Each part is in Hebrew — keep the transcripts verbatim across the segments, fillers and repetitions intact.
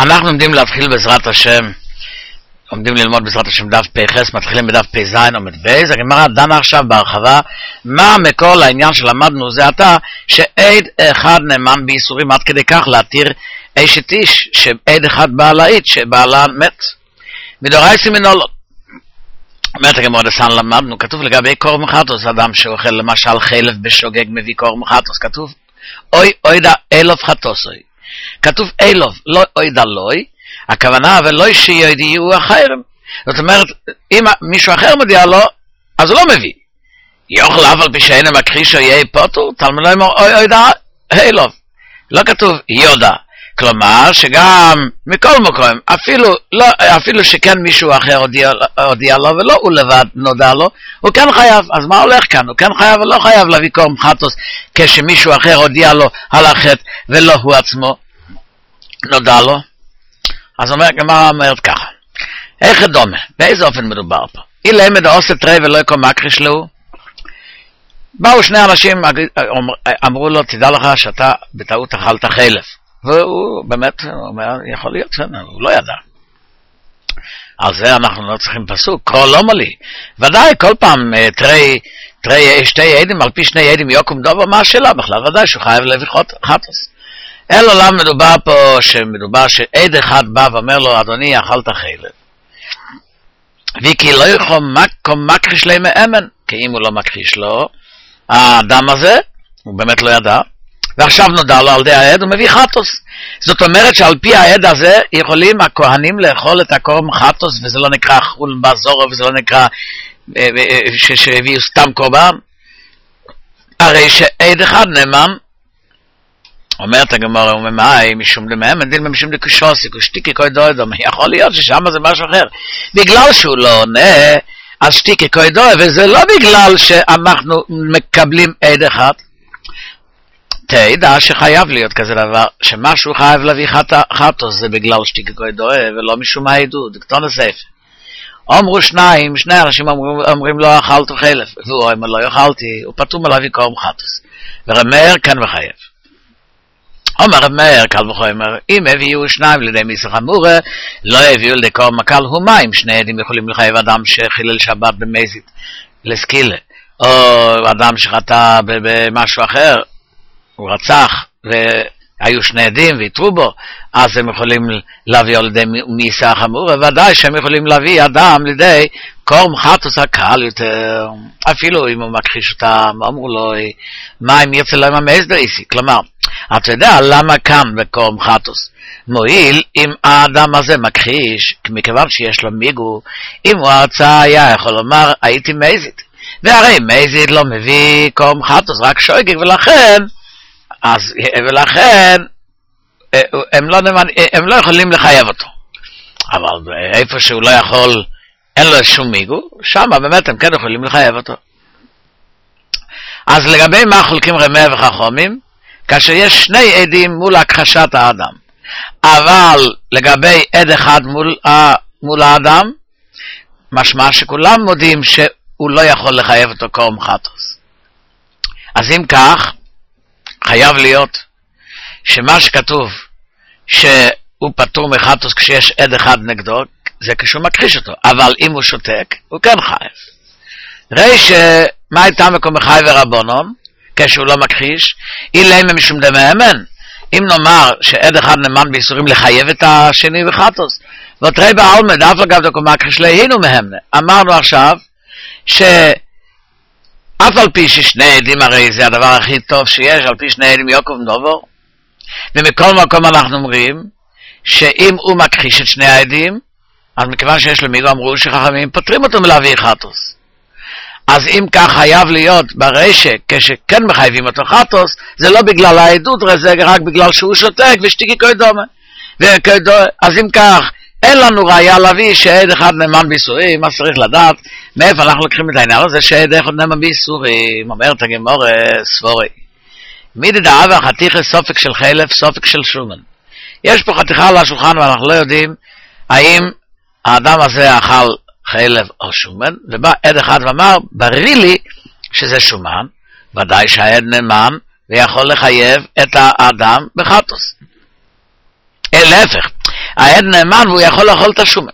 אנחנו עומדים להתחיל בעזרת השם, עומדים ללמוד בעזרת השם דף פ"ח, מתחילים בדף פ"ז עמוד בייז. הגמרא דנה עכשיו בהרחבה מה מכל העניין שלמדנו זה עתה, שעד אחד נאמן בייסורים עד כדי כך להתיר אשת איש, שעד אחד בא להעיד שבעלה מת מדורייסא מנולד. אומרת הגמרא דסן למדנו, כתוב לגבי קור מחטוס, אדם שאוכל למשל חלב בשוגג מביא קור מחטוס, כתוב אוי אוידה אלוף חטוסוי, כתוב אלוף, לא אוידה לוי, הכוונה ולא שיודיעו אחרים. זאת אומרת, אם מישהו אחר מודיע לו, אז הוא לא מביא. יאכל אף על פי שאין מכחיש או יהיה פוטור, תלמוד לומר אוי אוידה אלוף, לא כתוב יודע. כלומר שגם מכל מקום, אפילו, לא, אפילו שכן מישהו אחר הודיע, הודיע לו ולא הוא לבד נודע לו, הוא כן חייב. אז מה הולך כאן? הוא כן חייב ולא חייב להביא קור מחטוס כשמישהו אחר הודיע לו על החטא ולא הוא עצמו נודע לו. אז אומר, הגמרא אומרת ככה, איך דומה? באיזה אופן מדובר פה? אילא למד עושה תרי ולא יקום מכחיש לו. באו שני אנשים, אמרו לו, תדע לך שאתה בטעות אכלת חלב. והוא באמת אומר, יכול להיות, הוא לא ידע. על זה אנחנו לא צריכים פסוק, כל לא מלי. ודאי, כל פעם תרי, תרי, שתי עדים, על פי שני עדים יוקום דובר, מה השאלה בכלל? ודאי שהוא חייב להביא חטוס. אלא למה מדובר פה, שמדובר שעד אחד בא ואומר לו, אדוני, אכלת חלב. וכי לא יכול מכחיש לי מאמן, כי אם הוא לא מכחיש לו, האדם הזה, הוא באמת לא ידע, ועכשיו נודע לו על ידי העד, הוא מביא חטוס. זאת אומרת שעל פי העד הזה יכולים הכהנים לאכול את הקורם חטוס, וזה לא נקרא חול בזורו, וזה לא נקרא שהביאו סתם קורבן. הרי שעד אחד נאמן, אומרת הגמרא, הוא ממאי, משום דמאמן, דין משום דקושוסי, קושטיקי קוי דוי דומי, יכול להיות ששם זה משהו אחר. בגלל שהוא לא עונה, אז שטיקי קוי דוי, וזה לא בגלל שאנחנו מקבלים עד אחד. תדע שחייב להיות כזה דבר, שמשהו חייב להביא חטוס, זה בגלל שתיקי קוי דוי, ולא משום העדות, כתון הספר. אמרו שניים, שני אנשים אומרים, אומרים לא אכלתו חלב, והוא אומר לא אכלתי, הוא פטור מלהביא קורם חטוס. ורמר כן וחייב. אומר רמר, קל וחומר, אם הביאו שניים לידי מיסה חמורה, לא הביאו לידי קורם הקל הוא מים, שני עדים יכולים לחייב אדם שחילל שבת במזיד, לסקילה, או אדם שחטא במשהו אחר, הוא רצח והיו שני עדים ויתרו בו, אז הם יכולים להביא על ידי מיסה חמורה, ודאי שהם יכולים להביא אדם לידי קורם חטוס הקל יותר, אפילו אם הוא מכחיש אותם, אמרו לו, מה אם ירצה להם המז דאיסי, כלומר, אתה יודע למה כאן בקורם חטוס מועיל אם האדם הזה מכחיש, מכיוון שיש לו מיגו, אם הוא הרצה היה יכול לומר הייתי מזיד, והרי מזיד לא מביא קורם חטוס, רק שויגג, ולכן אז, ולכן הם לא, הם לא יכולים לחייב אותו. אבל איפה שהוא לא יכול, אין לו שום מיגו, שם באמת הם כן יכולים לחייב אותו. אז לגבי מה חולקים רמ"א וחכמים, כאשר יש שני עדים מול הכחשת האדם, אבל לגבי עד אחד מול, מול האדם, משמע שכולם מודים שהוא לא יכול לחייב אותו קורם חטוס. אז אם כך, חייב להיות שמה שכתוב שהוא פטור מחטוס כשיש עד אחד נגדו, זה כשהוא מכחיש אותו, אבל אם הוא שותק, הוא כן חייב. ראי שמה הייתה מקום חי ורבונון, כשהוא לא מכחיש, אילם משום דמאמן, אם נאמר שעד אחד נאמן באיסורים לחייב את השני בחטוס, ותראי בעלמא אף לגב דקו מכחיש להינו מהם, אמרנו עכשיו ש אף על פי ששני עדים, הרי זה הדבר הכי טוב שיש, על פי שני עדים יוקום דובר, ומכל מקום אנחנו אומרים שאם הוא מכחיש את שני העדים, אז מכיוון שיש למיגו אמרו שחכמים פותרים אותו מלהביא חטוס. אז אם כך חייב להיות ברשע, כשכן מחייבים אותו חטוס, זה לא בגלל העדות, זה רק בגלל שהוא שותק ושתיקי קוי דומה. אז אם כך, אין לנו ראיה להביא שעד אחד נאמן באיסורים, מה צריך לדעת? מאיפה אנחנו לוקחים את העניין הזה שעד אחד נאמן באיסורים? אומרת הגמרא סבורי. מי דדעה והחתיכה סופק של חלב, סופק של שומן. יש פה חתיכה על השולחן ואנחנו לא יודעים האם האדם הזה אכל חלב או שומן, ובא עד אחד ואמר, בריא לי שזה שומן, ודאי שהעד נאמן ויכול לחייב את האדם בחטוס. להפך, העד נאמן והוא יכול לאכול את השומן.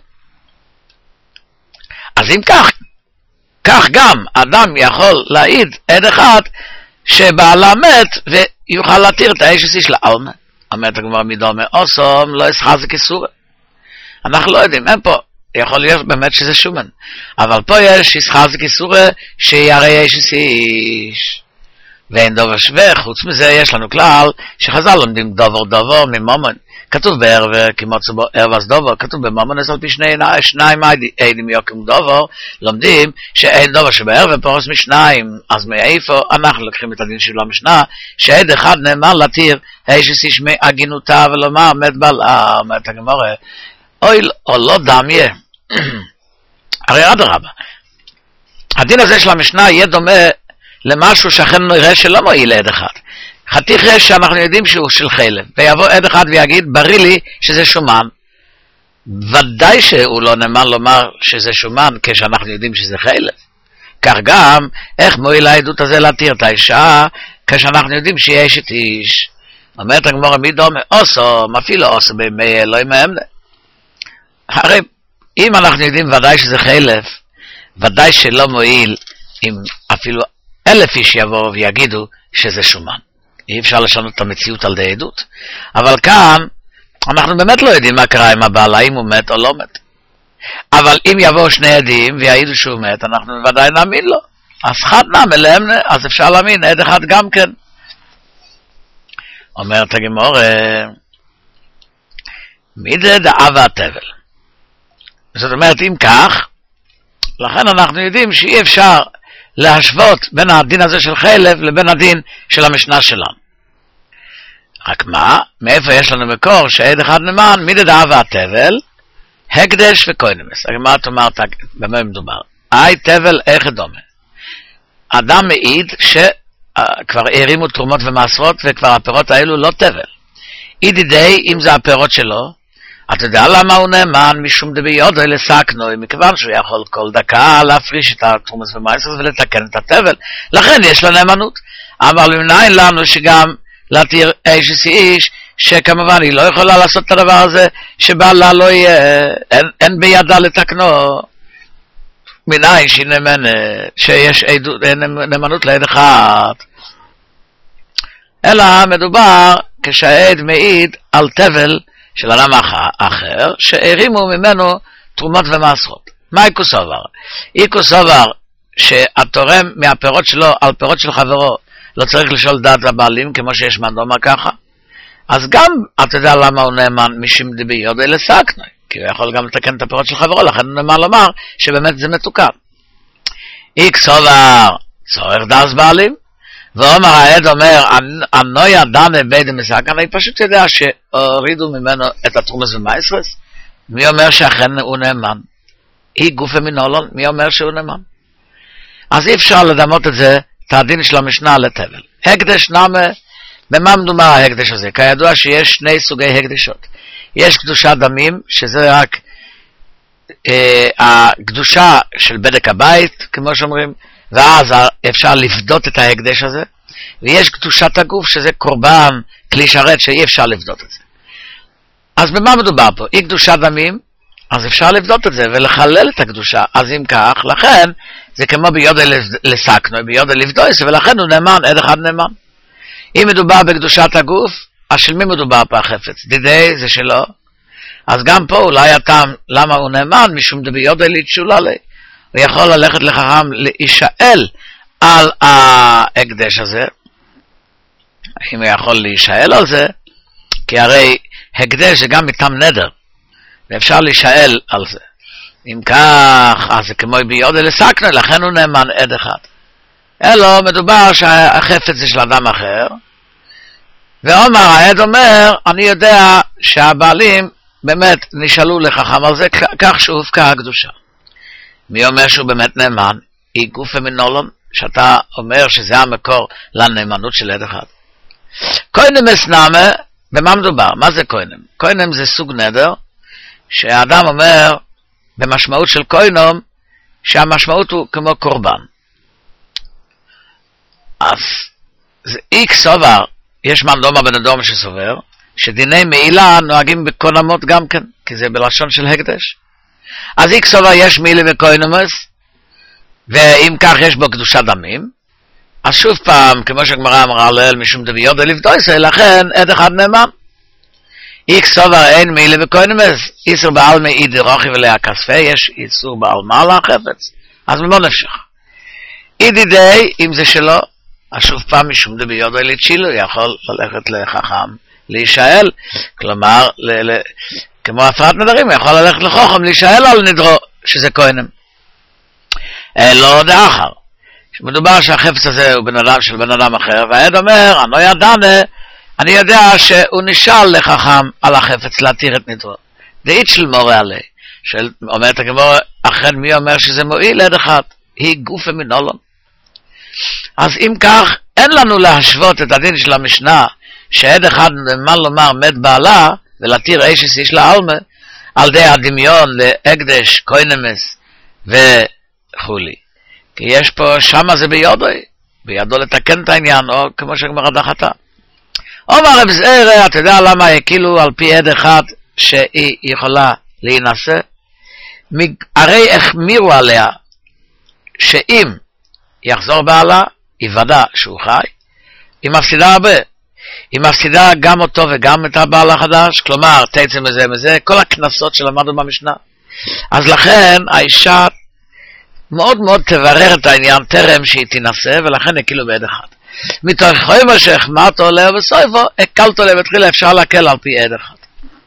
אז אם כך, כך גם אדם יכול להעיד עד אחד שבעלה מת ויוכל להתיר את האש איש לעלמה. אומרת הגמרא מדומה אוסום לא ישחזק איסורה. אנחנו לא יודעים, אין פה, יכול להיות באמת שזה שומן. אבל פה יש ישחזק איסורה שירא אש איש. ואין דובר שווה, חוץ מזה יש לנו כלל שחז"ל לומדים דובר דובר ממומן. כתוב בערב כמוצא בו ערבס דובר, כתוב במומן אז על פי שני שניים עדים יוקם דובר, לומדים שאין דובר שבערב פורס משניים, אז מאיפה אנחנו לוקחים את הדין שלו המשנה, שעד אחד נאמר להתיר האיש איש מהגינותה ולומר מת בלעה, אומרת הגמרא, אוי או לא דמיה, הרי אדרבה, הדין הזה של המשנה יהיה דומה למשהו שאכן נראה שלא מועיל עד אחד. חתיך רש שאנחנו יודעים שהוא של חלב, ויבוא עד אחד ויגיד, בריא לי שזה שומן. ודאי שהוא לא נאמן לומר שזה שומן, כשאנחנו יודעים שזה חלב. כך גם, איך מועיל העדות הזה להתיר את האישה, כשאנחנו יודעים שהיא אשת איש. אומרת הגמרא מי דומה, אוסו, אפילו אוסו בימי אלוהים מאמנה. הרי אם אנחנו יודעים ודאי שזה חלב, ודאי שלא מועיל אם אפילו אלף איש יבואו ויגידו שזה שומן. אי אפשר לשנות את המציאות על די עדות. אבל כאן, אנחנו באמת לא יודעים מה קרה עם הבעל, האם הוא מת או לא מת. אבל אם יבואו שני עדים ויעידו שהוא מת, אנחנו ודאי נאמין לו. אז חד נם אליהם, אז אפשר להאמין, עד אחד גם כן. אומרת הגמרא, מידי דאבה התבל. זאת אומרת, אם כך, לכן אנחנו יודעים שאי אפשר להשוות בין הדין הזה של חלב לבין הדין של המשנה שלנו. רק מה? מאיפה יש לנו מקור שעד אחד נאמן, מידי דאבה התבל, הקדש וקוינמס. מה את אומרת, במה מדובר? אי תבל איך דומה. אדם מעיד שכבר הרימו תרומות ומעשרות וכבר הפירות האלו לא תבל. ידידי, אם זה הפירות שלו, אתה יודע למה הוא נאמן? משום דביודו לסקנו, מכיוון שהוא יכול כל דקה להפריש את התרומות ומעשרות ולתקן את התבל. לכן יש לו נאמנות. אבל מנין לנו שגם להתיר איש איש, שכמובן היא לא יכולה לעשות את הדבר הזה, שבעלה לא יהיה, אין, אין בידה לתקנו. מנין שהיא נאמנת, שיש עדות, נאמנות לעד אחד. אלא מדובר כשהעד מעיד על תבל של אדם אחר, שהרימו ממנו תרומות ומעשרות. מה איקו סובר? איקו סובר שהתורם מהפירות שלו על פירות של חברו, לא צריך לשאול דעת הבעלים, כמו שיש מנדומה ככה. אז גם, אתה יודע למה הוא נאמן משום דבי יודע לסקנו, כי הוא יכול גם לתקן את הפירות של חברו, לכן הוא נאמן לומר שבאמת זה מתוקן. איקס סובר, צורך דעת בעלים, ואומר העד אומר, הנויה דנה בידי מסקן, אני פשוט יודע שהורידו ממנו את התרומות ומעשרות. מי אומר שאכן הוא נאמן? היא גופה מנולון, מי אומר שהוא נאמן? אז אי אפשר לדמות את זה, את הדין של המשנה לתבל. הקדש נמה, במה מדובר ההקדש הזה? כידוע שיש שני סוגי הקדשות. יש קדושת דמים, שזה רק אה, הקדושה של בדק הבית, כמו שאומרים, ואז אפשר לפדות את ההקדש הזה, ויש קדושת הגוף, שזה קורבן, כלי שרת, שאי אפשר לפדות את זה. אז במה מדובר פה? אי קדושת דמים, אז אפשר לפדות את זה, ולחלל את הקדושה. אז אם כך, לכן, זה כמו ביודע לסקנו, ביודע לפדויס, ולכן הוא נאמן, עד אחד נאמן. אם מדובר בקדושת הגוף, אז של מי מדובר פה החפץ? דידי זה שלו. אז גם פה אולי הטעם, למה הוא נאמן? משום דביודע לתשולה לי. הוא יכול ללכת לחכם להישאל על ההקדש הזה. אם הוא יכול להישאל על זה, כי הרי הקדש זה גם מטעם נדר, ואפשר להישאל על זה. אם כך, אז זה כמו ביודע לסקנו, לכן הוא נאמן עד אחד. אלו מדובר שהחפץ זה של אדם אחר, ואומר, העד אומר, אני יודע שהבעלים באמת נשאלו לחכם על זה, כך שהופקה הקדושה. מי אומר שהוא באמת נאמן? היא גופה מנולון, שאתה אומר שזה המקור לנאמנות של עד אחד. קוינם אסנמה, במה מדובר? מה זה קוינם? קוינם זה סוג נדר, שהאדם אומר, במשמעות של קוינום, שהמשמעות הוא כמו קורבן. אז, זה איקס סובר, יש מנדומה בן אדום שסובר, שדיני מעילה נוהגים בקונמות גם כן, כי זה בלשון של הקדש. אז איקס סובר יש מעילה וקוינומוס, ואם כך יש בו קדושת דמים, אז שוב פעם, כמו שהגמרא אמרה לאל משום דביודו לבדויסו, לכן עד אחד נאמן. איקס סובר אין מעילה וקוינומוס, איסור בעל מאי דרוכי ולאה כספי, יש איסור בעל מעלה חפץ, אז ממה נפשך? אידי די, אם זה שלו, אז שוב פעם משום דביודו לצ'ילו, יכול ללכת לחכם, להישאל, כלומר, ל- ל- כמו הפרת נדרים, יכול ללכת לחוכם, להישאל על נדרו, שזה כהנים. לא דאחר, שמדובר שהחפץ הזה הוא בן אדם של בן אדם אחר, והעד אומר, אני לא ידענה, אני יודע שהוא נשאל לחכם על החפץ להתיר את נדרו. דאית של מורה עלי, שאומרת הגמרא, אכן מי אומר שזה מועיל עד אחד, היא גופה מנולון. אז אם כך, אין לנו להשוות את הדין של המשנה, שעד אחד מה לומר מת בעלה, ולתיר אישס איש לעלמה, על די הדמיון להקדש, קוינמס וכולי. כי יש פה, שמה זה ביודו, בידו לתקן את העניין, או כמו שגמרא דחתה. אומר רב זעירא, אתה יודע למה כאילו על פי עד אחד שהיא יכולה להינשא? הרי החמירו עליה, שאם יחזור בעלה, יוודא שהוא חי, היא מפסידה הרבה. היא מפסידה גם אותו וגם את הבעל החדש, כלומר, תצא מזה מזה, כל הכנסות שלמדנו במשנה. אז לכן, האישה מאוד מאוד תברר את העניין טרם שהיא תנסה, ולכן הקילו בעד אחד. מתוך חיימה שהחמרתו לב בסויפו, הקלתו לב התחילה, אפשר להקל על פי עד אחד.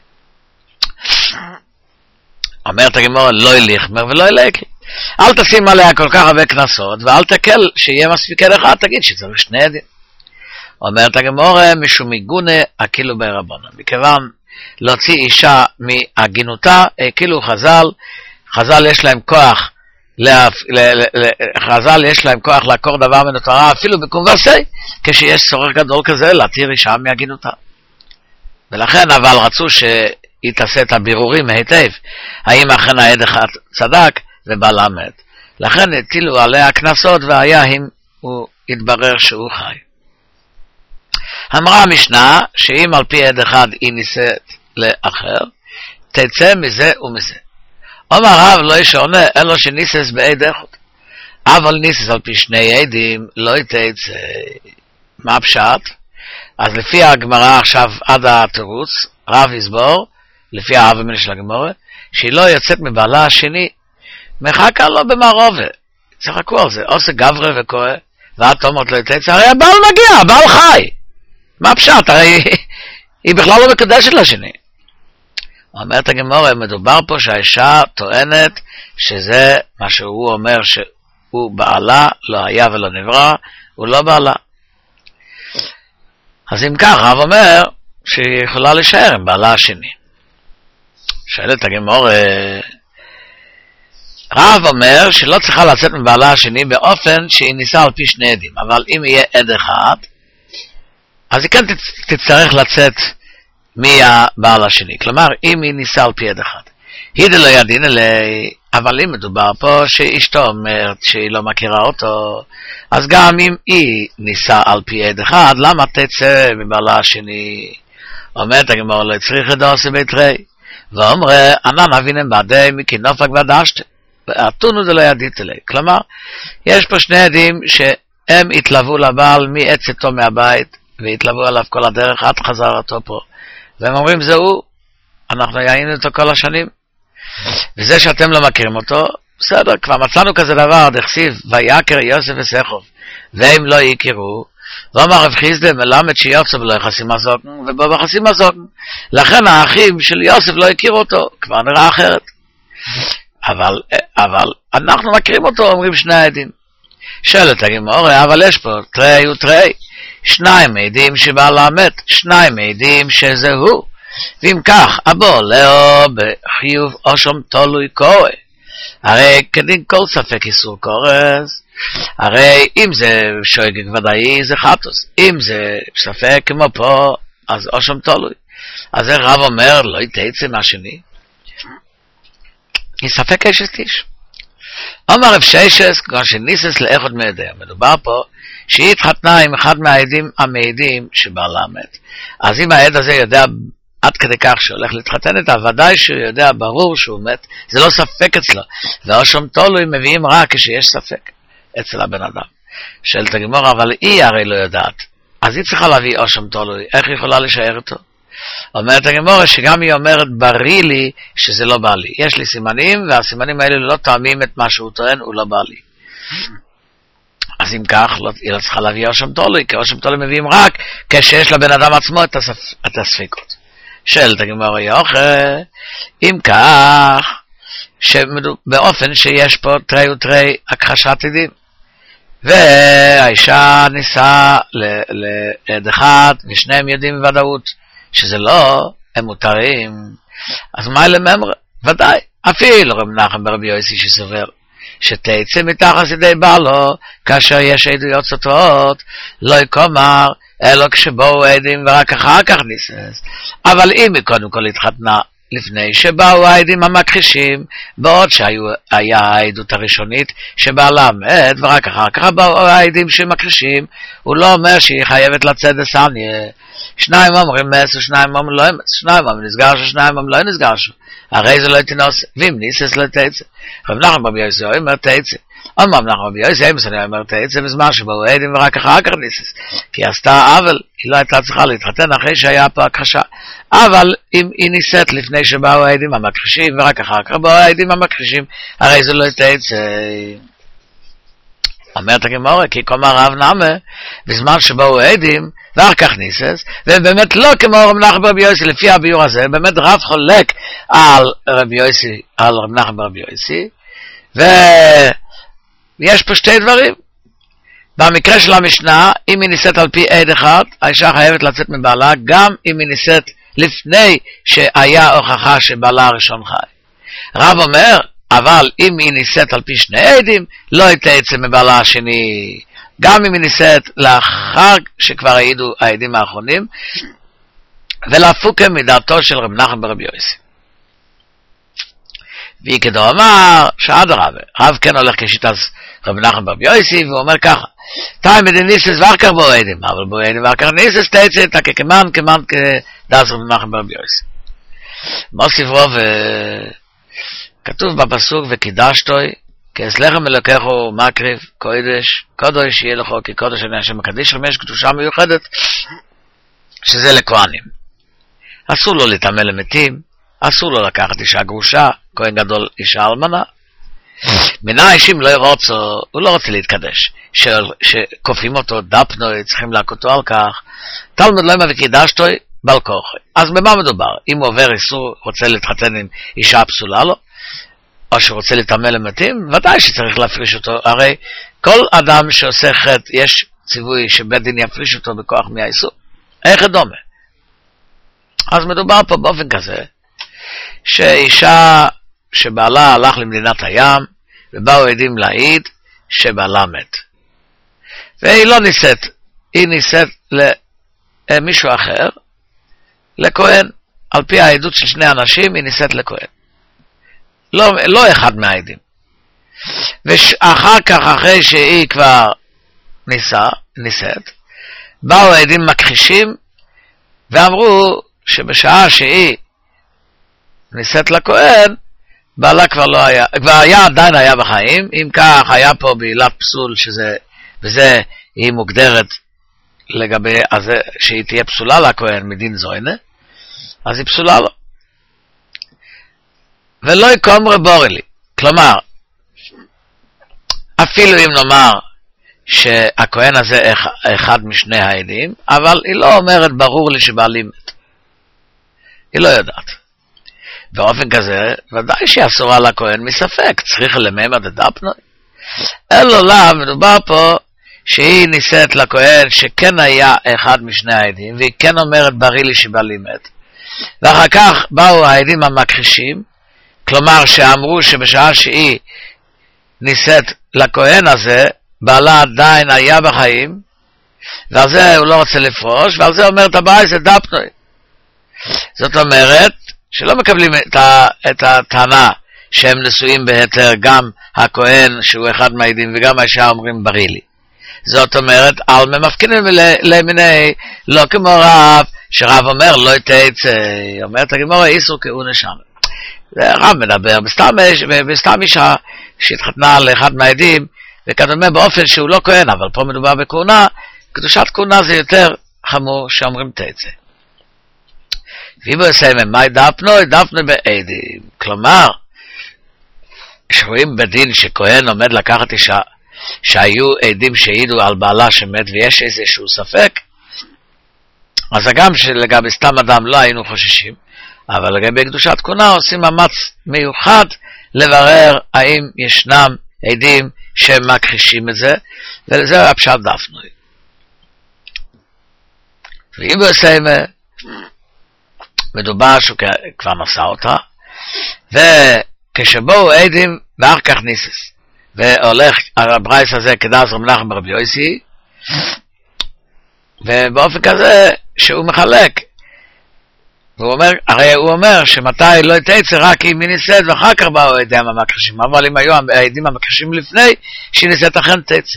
אומרת הגמרא, לא יליחמר ולא ילקי. אל תשים עליה כל כך הרבה כנסות, ואל תקל שיהיה מספיק עד אחד, תגיד שצריך שני עדים. אומרת הגמרא, משום מיגונה הקילו ברבנן. מכיוון להוציא אישה מהגינותה, הקילו חז"ל, חז"ל יש להם כוח, להפ... ל... ל... ל... חז"ל יש להם כוח לעקור דבר מנותרה, אפילו בקונברסי, כשיש צורך גדול כזה, להתיר אישה מהגינותה. ולכן אבל רצו שהיא תעשה את הבירורים היטב, האם אכן העד אחד צדק ובעלה מת. לכן הטילו עליה כנסות, והיה אם הוא יתברר שהוא חי. אמרה המשנה, שאם על פי עד אחד היא נישאת לאחר, תצא מזה ומזה. אומר רב לא ישעונה, אלו שניסס בעד אחד. אבל ניסס על פי שני עדים, לא תצא. מה הפשט? אז לפי הגמרא עכשיו עד התירוץ, רב יסבור, לפי האבא של הגמרא, שהיא לא יוצאת מבעלה השני, מחכה לו במערובה. צחקו על זה, עושה גברה וקורא, ואת אומרת לא תצא, הרי הבעל מגיע, הבעל חי. מה הפשט? הרי היא בכלל לא מקדשת לשני. אומרת הגמרא, מדובר פה שהאישה טוענת שזה מה שהוא אומר שהוא בעלה, לא היה ולא נברא, הוא לא בעלה. אז אם כך, רב אומר שהיא יכולה להישאר עם בעלה השני. שואלת הגמרא, רב אומר שלא צריכה לצאת מבעלה השני באופן שהיא ניסה על פי שני עדים, אבל אם יהיה עד אחד, אז היא כן תצטרך לצאת מהבעל השני. כלומר, אם היא ניסה על פי עד אחד. היא דלא ידין אלי, אבל אם מדובר פה שאשתו אומרת שהיא לא מכירה אותו, אז גם אם היא ניסה על פי עד אחד, למה תצא מבעלה השני? אומרת הגמרא, לא צריך לדעוס בית רי. ואומרה, ענן אבינם בעדי מכינופק ודשת. ואתונו דלא ידית אלי. כלומר, יש פה שני עדים שהם התלוו לבעל מעצתו מהבית, והתלוו עליו כל הדרך עד חזרתו פה. והם אומרים, זהו, אנחנו היינו אותו כל השנים. וזה שאתם לא מכירים אותו, בסדר, כבר מצאנו כזה דבר, דכסיב, ויקר יוסף וסחוב, והם לא יכירו, ואומר רב חיסדא מלמד שיוסף לא יחסים הזוקן, ובו בחסים הזוקן. לכן האחים של יוסף לא הכירו אותו, כבר נראה אחרת. אבל, אבל אנחנו מכירים אותו, אומרים שני העדים. שואלת הגמרא, אבל יש פה תרי ותרי. שניים מעידים שבעלה מת, שניים מעידים שזה הוא. ואם כך, אבו לאו בחיוב או שום תולוי קורא. הרי כדין כל ספק איסור קורס, הרי אם זה שויגג ודאי זה חטוס, אם זה ספק כמו פה, אז או שום תולוי. אז איך רב אומר, לא יתעצם מהשני? היא ספק אשת איש. אומר רב ששס, כמו שניסס לאחד מעדיה, מדובר פה שהיא התחתנה עם אחד מהעדים המעידים שבעלה מת. אז אם העד הזה יודע עד כדי כך שהולך להתחתן איתה, ודאי שהוא יודע ברור שהוא מת, זה לא ספק אצלו. והאושם תולוי מביאים רק כשיש ספק אצל הבן אדם. שואלת הגמרא, אבל היא הרי לא יודעת. אז היא צריכה להביא אושם תולוי, איך היא יכולה לשער אותו? אומרת הגמרא שגם היא אומרת בריא לי שזה לא בא לי. יש לי סימנים, והסימנים האלה לא תואמים את מה שהוא טוען, הוא לא בא לי. אז אם כך, לא, היא לא צריכה להביא אושם תולוי, כי אושם תולוי מביאים רק כשיש לבן אדם עצמו את, הספ... את הספיקות. שואלת הגמרא יוכל, אם כך, באופן שיש פה תרי ותרי הכחשת עדים, והאישה ניסה לעד אחד, ושניהם יודעים בוודאות שזה לא, הם מותרים, אז מה לממר? ודאי, אפילו רב נחמן ברבי יוסי שסובר, שתצא מתחת ידי בעלו, כאשר יש עדויות סותרות, לא יקומר, אלא כשבאו העדים ורק אחר כך ניסס. אבל אם היא קודם כל התחתנה לפני שבאו העדים המכחישים, בעוד שהיה העדות הראשונית שבעלה מת, ורק אחר כך באו העדים שמכחישים, הוא לא אומר שהיא חייבת לצאת דסניה. שניים אומרים מס ושניים אומרים לא מס, שניים אומרים נסגר ששניים אומרים לא נסגר שו. הרי זה לא תנוס, ואם ניסס לא תצא. רב נחמן ברבי יוסי אומר תצא. אמר נחמן ברבי יוסי אומר תצא בזמן שבאו העדים ורק אחר כך ניסס. כי עשתה עוול, היא לא הייתה צריכה להתחתן אחרי שהיה פה הכחשה. אבל אם היא ניסית לפני שבאו העדים המכחישים ורק אחר כך באו העדים המכחישים, הרי זה לא תצא. אומרת הגמרא, כי כלומר רב נמה, בזמן שבאו העדים, ואחר כך ניסס, ובאמת לא כמו רב נחמן ברבי יוסי, לפי הביור הזה, באמת רב חולק על רבי יוסי, על רב נחמן ברבי יוסי, ויש פה שתי דברים. במקרה של המשנה, אם היא ניסית על פי עד אחד, האישה חייבת לצאת מבעלה, גם אם היא ניסית לפני שהיה הוכחה שבעלה הראשון חי. רב אומר, אבל אם היא ניסית על פי שני עדים, לא תצא מבעלה השני, גם אם היא ניסית לאחר שכבר העידו העדים האחרונים, ולהפוקה מדעתו של רב נחמן ברבי יוסי. והיא כדו אמר, שעד הרב, רב כן הולך כשיטת רב נחמן ברבי יוסי, והוא אומר ככה, תאי מדין ניסס ואחר כך בו עדים, אבל בו עדים ואחר כך ניסס תצא, תקה כמן כמן כדעת רב נחמן ברבי יוסי. מוסיף רוב, כתוב בפסוק וקידשתוי, כי אצלכם אלוקיכו מקריב קודש, קודש יהיה לכו כי קודש אני השם הקדיש, יש קדושה מיוחדת, שזה לכהנים. אסור לו להתאמן למתים, אסור לו לקחת אישה גרושה, כהן גדול אישה אלמנה. מן האישים לא רוצה, הוא לא רוצה להתקדש, שכופים אותו דפנוי, צריכים להכותו על כך, תלמוד למה וקידשתוי בל כוחי. אז במה מדובר? אם הוא עובר איסור, רוצה להתחתן עם אישה פסולה לו, או שרוצה להתאמן למתים, ודאי שצריך להפריש אותו. הרי כל אדם שעושה חטא, יש ציווי שבית דין יפריש אותו בכוח מהאיסור. איך דומה? אז מדובר פה באופן כזה, שאישה שבעלה הלך למדינת הים, ובאו עדים להעיד שבעלה מת. והיא לא ניסית, היא ניסית למישהו אחר, לכהן. על פי העדות של שני אנשים, היא ניסית לכהן. לא, לא אחד מהעדים. ואחר כך, אחרי שהיא כבר ניסה, ניסית, באו העדים מכחישים, ואמרו שבשעה שהיא ניסית לכהן, בעלה כבר לא היה, כבר היה, עדיין היה בחיים, אם כך היה פה בעילת פסול, שזה, וזה היא מוגדרת לגבי, אז שהיא תהיה פסולה לכהן מדין זוינה, אז היא פסולה לו. ולא יקום רבורי לי. כלומר, אפילו אם נאמר שהכהן הזה אחד משני העדים, אבל היא לא אומרת ברור לי שבעלי מת. היא לא יודעת. באופן כזה, ודאי שהיא אסורה לכהן מספק, צריך לממר דדפנוי. אלו לאו, מדובר פה שהיא ניסית לכהן שכן היה אחד משני העדים, והיא כן אומרת בריא לי שבעלי מת. ואחר כך באו העדים המכחישים, כלומר שאמרו שבשעה שהיא ניסית לכהן הזה, בעלה עדיין היה בחיים, ועל זה הוא לא רוצה לפרוש, ועל זה אומרת הבעיה זה דפנוי. זאת אומרת, שלא מקבלים את הטענה שהם נשואים בהיתר, גם הכהן שהוא אחד מהעדים וגם האישה אומרים בריא לי. זאת אומרת, על ממפקינים למיני, לא כמו רב, שרב אומר, לא תצא, אומרת הגמרא, איסור כעונש שמן. רב מדבר, בסתם, בסתם אישה שהתחתנה לאחד מהעדים, וכדומה באופן שהוא לא כהן, אבל פה מדובר בכהונה, קדושת כהונה זה יותר חמור שאומרים תצא. ויבוא יסיימן, מה דפנו? דפנו בעדים. כלומר, כשרואים בדין שכהן עומד לקחת אישה, שהיו עדים שהעידו על בעלה שמת ויש איזשהו ספק, אז גם שלגבי סתם אדם לא היינו חוששים, אבל לגבי קדושת כהונה עושים מאמץ מיוחד לברר האם ישנם עדים שמכחישים את זה, ולזה הפשט דפנו. ואם הוא יסיים, מדובר שהוא כבר נשא אותה, וכשבואו עדים ואחר כך ניסס, והולך הברייס הזה כדאס רב מנחם ברבי יוסי, ובאופן כזה שהוא מחלק, והוא אומר, הרי הוא אומר שמתי לא תצא רק אם היא ניסית ואחר כך באו העדים המכחישים, אבל אם היו העדים המכחישים לפני שהיא ניסית אכן תצא.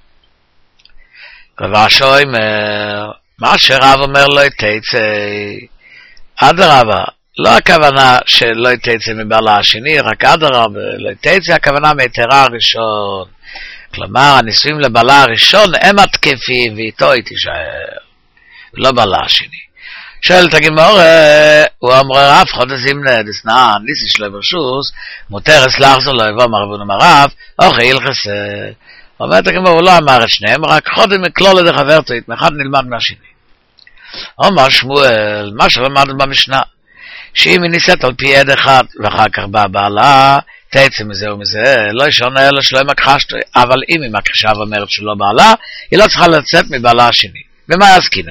כבר שוים, מה שרב אומר לא תצא, אדרבה, לא הכוונה שלא תצא מבעלה השני, רק אדרבה, לא תצא הכוונה מהיתרה הראשון. כלומר, הנישואים לבעלה הראשון הם התקפים ואיתו היא תישאר, לא בעלה השני. שואלת הגמרא, הוא אומר רב חודש זימנה דסנא ניסי שלו ברשוס, מותר אסלחזו לא יבוא מרבון המרב, אוכל ילחס. אומרת הגמרא, הוא לא אמר את שניהם, רק חודם מכלול את החברתו, אחד נלמד מהשני. אומר שמואל, מה שלמד במשנה, שאם היא ניסית על פי עד אחד, ואחר כך באה בעלה, תצא מזה ומזה, לא ישונה אלא שלא מכחשתו, אבל אם היא מכחישה ואומרת שלא בעלה, היא לא צריכה לצאת מבעלה השני. ומה יזכינן?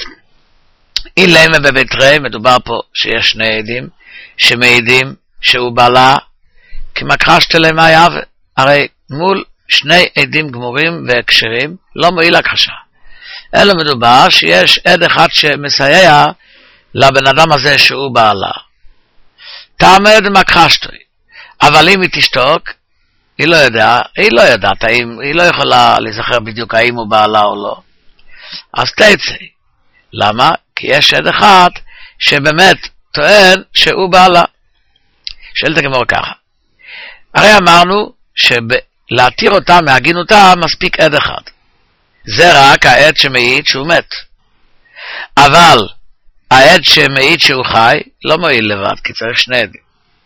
אילמה בבית רבי, מדובר פה שיש שני עדים, שמעידים שהוא בעלה, כי מכחשת להם היה, הרי מול שני עדים גמורים והקשרים, לא מועיל הכחשה. אלא מדובר שיש עד אחד שמסייע לבן אדם הזה שהוא בעלה. תעמד מכחשתו, אבל אם היא תשתוק, היא לא יודעת, היא לא יודעת, האם, היא לא יכולה לזכר בדיוק האם הוא בעלה או לא. אז תצא. למה? כי יש עד אחד שבאמת טוען שהוא בעלה. שואלת הגמרא ככה. הרי אמרנו שלהתיר אותה מהגינותה מספיק עד אחד. זה רק העד שמעיד שהוא מת. אבל העד שמעיד שהוא חי לא מועיל לבד, כי צריך שני עדים.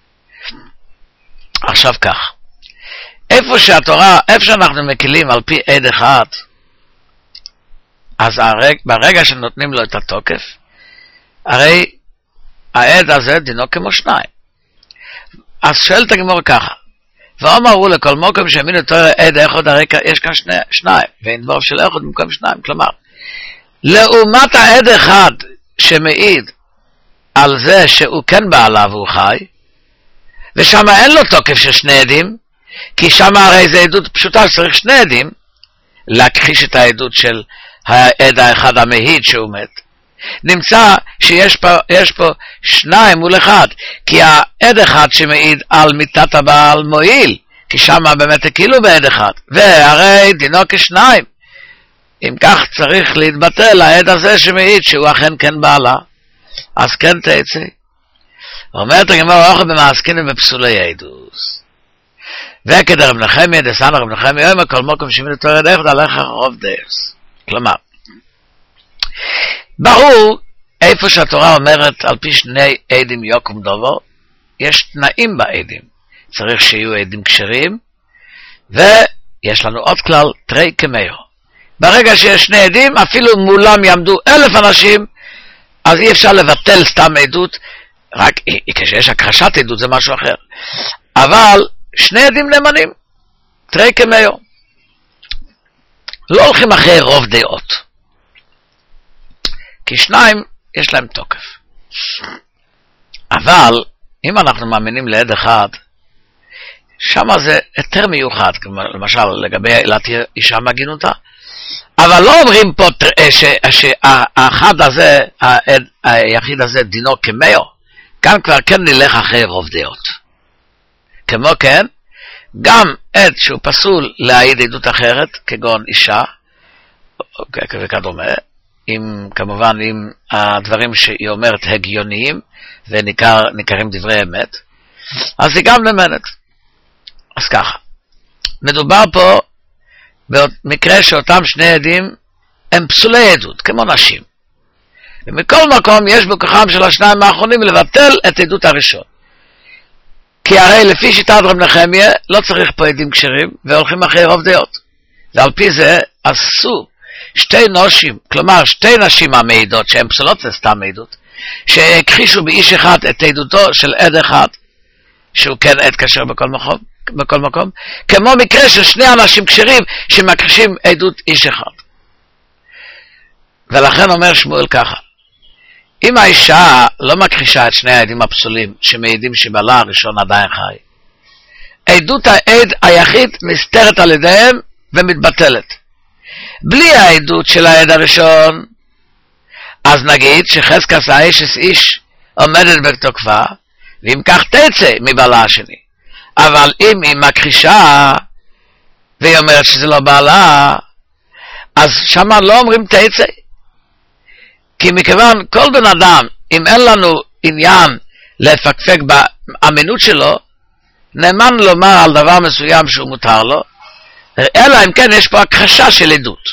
עכשיו כך. איפה שהתורה, איפה שאנחנו מקילים על פי עד אחד, אז הרג, ברגע שנותנים לו את התוקף, הרי העד הזה דינו כמו שניים. אז שואלת הגמרא ככה, ואמרו לכל מקום שהאמין יותר עד אחד, הרי יש כאן שני, שניים, ואין דבר של אחד במקום שניים. כלומר, לעומת העד אחד שמעיד על זה שהוא כן בעלה והוא חי, ושם אין לו תוקף של שני עדים, כי שם הרי זה עדות פשוטה שצריך שני עדים, להכחיש את העדות של העד האחד המעיד שהוא מת. נמצא שיש פה, יש פה שניים מול אחד, כי העד אחד שמעיד על מיתת הבעל מועיל, כי שם באמת הכילו בעד אחד, והרי דינו כשניים. אם כך צריך להתבטל העד הזה שמעיד שהוא אכן כן בעלה, אז כן תצא. אומרת הגמרא, אוכל במעסקינים בפסולי עדות. וכדי רב נחמיה דסן רב נחמיה יאמר כל מקום שמעיד אותו עד אחד עליך רוב דייס. כלומר, ברור, איפה שהתורה אומרת על פי שני עדים יוקום דובו, יש תנאים בעדים. צריך שיהיו עדים כשרים, ויש לנו עוד כלל, תרי כמאו. ברגע שיש שני עדים, אפילו מולם יעמדו אלף אנשים, אז אי אפשר לבטל סתם עדות, רק כשיש הכחשת עדות זה משהו אחר. אבל שני עדים נאמנים, תרי כמאו. לא הולכים אחרי רוב דעות. כי שניים יש להם תוקף. אבל אם אנחנו מאמינים לעד אחד, שם זה יותר מיוחד, למשל לגבי להתיר אישה מהגינותה. אבל לא אומרים פה שהאחד הזה, העד היחיד הזה דינו כמאו, כאן כבר כן נלך אחרי רוב דעות. כמו כן, גם עד שהוא פסול להעיד עדות אחרת, כגון אישה, וכדומה, אם, כמובן אם הדברים שהיא אומרת הגיוניים וניכרים דברי אמת, אז היא גם נאמנת. אז ככה, מדובר פה במקרה שאותם שני עדים הם פסולי עדות, כמו נשים. ומכל מקום יש בכוחם של השניים האחרונים לבטל את עדות הראשון. כי הרי לפי שיטת רב נחמיה לא צריך פה עדים כשרים והולכים אחרי רוב דעות. ועל פי זה עשו שתי נושים, כלומר שתי נשים המעידות שהן פסולות זה סתם מעידות, שהכחישו באיש אחד את עדותו של עד אחד, שהוא כן עד כשר בכל מקום, בכל מקום, כמו מקרה של שני אנשים כשרים שמכחישים עדות איש אחד. ולכן אומר שמואל ככה, אם האישה לא מכחישה את שני העדים הפסולים שמעידים שבעלה הראשון עדיין חי, עדות העד היחיד מסתרת על ידיהם ומתבטלת. בלי העדות של העד הראשון, אז נגיד שחזקת האשת איש עומדת בתוקפה, ואם כך תצא מבעלה השני. אבל אם היא מכחישה, והיא אומרת שזה לא בעלה, אז שמה לא אומרים תצא. כי מכיוון כל בן אדם, אם אין לנו עניין לפקפק באמינות שלו, נאמן לומר על דבר מסוים שהוא מותר לו, אלא אם כן יש פה הכחשה של עדות.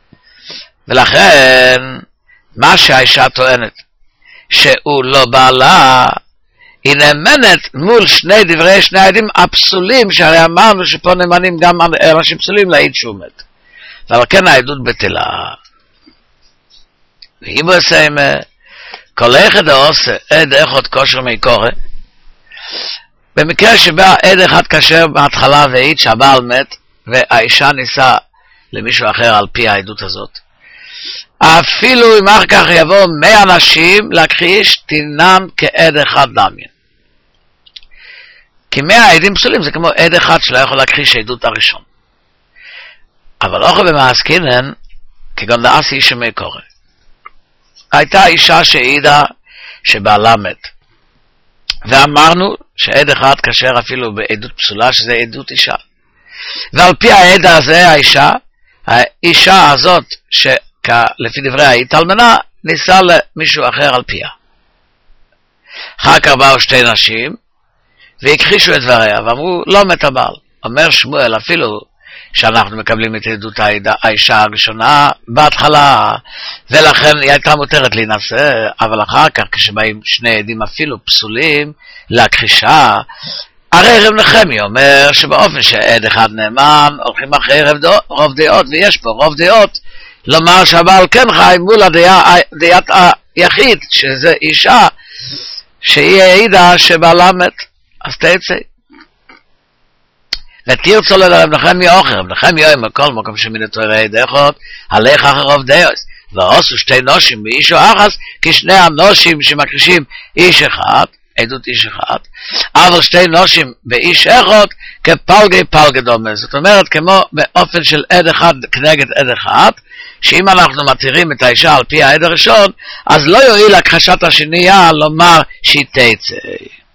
ולכן, מה שהאישה טוענת, שהוא לא בעלה, היא נאמנת מול שני דברי שני העדים הפסולים, שהרי אמרנו שפה נאמנים גם אנשים פסולים לעיד שהוא מת. אבל כן העדות בטלה. ואם הוא עושה עם כל אחד העושה עד אחד כושר מקורא, במקרה שבה עד אחד כשר בהתחלה והעיד שהבעל מת, והאישה ניסה למישהו אחר על פי העדות הזאת, אפילו אם אחר כך יבוא מאה אנשים להכחיש, תינם כעד אחד דמיין. כי מאה עדים פסולים זה כמו עד אחד שלא יכול להכחיש העדות הראשון. אבל אוכל במעסקינן, כגון דאסי איש מקורא. הייתה אישה שהעידה שבעלה מת. ואמרנו שעד אחד כשר אפילו בעדות פסולה, שזה עדות אישה. ועל פי העד הזה, האישה, האישה הזאת, שלפי דברי ההתאלמנה, ניסה למישהו אחר על פיה. אחר כך באו שתי נשים, והכחישו את דבריה, ואמרו, לא מת הבעל. אומר שמואל, אפילו שאנחנו מקבלים את עדות האישה הראשונה בהתחלה, ולכן היא הייתה מותרת להינשא, אבל אחר כך כשבאים שני עדים אפילו פסולים להכחישה, הרי רב נחמיה אומר שבאופן שעד אחד נאמן הולכים אחרי רוב דעות, ויש פה רוב דעות לומר שהבעל כן חי מול הדעת היחיד, שזה אישה שהיא העידה שבעלה מת, אז תצא. ותרצו לרב נחמיה אחר, רב נחמיה עם כל מקום שמן התורה דחות, הלך אחר רוב דעות, ועשו שתי נושים באיש או אחס, כשני הנושים שמכחישים איש אחד, עדות איש אחד, אבל שתי נושים באיש אחד, כפלגי פלגי דומה. זאת אומרת, כמו באופן של עד אחד כנגד עד אחד, שאם אנחנו מתירים את האישה על פי העד הראשון, אז לא יועיל הכחשת השנייה לומר שהיא תצא.